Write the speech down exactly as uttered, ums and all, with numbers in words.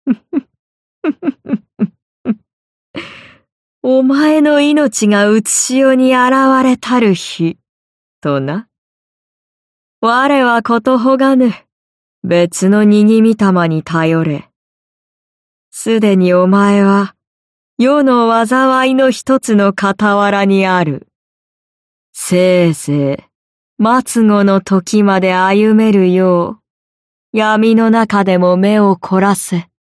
お前の命がうつしおに現れたる日、とな。我はことほがぬ、別の握み玉に頼れ。すでにお前は、世の災いの一つの傍らにある。せいぜい、末後の時まで歩めるよう、闇の中でも目を凝らせ。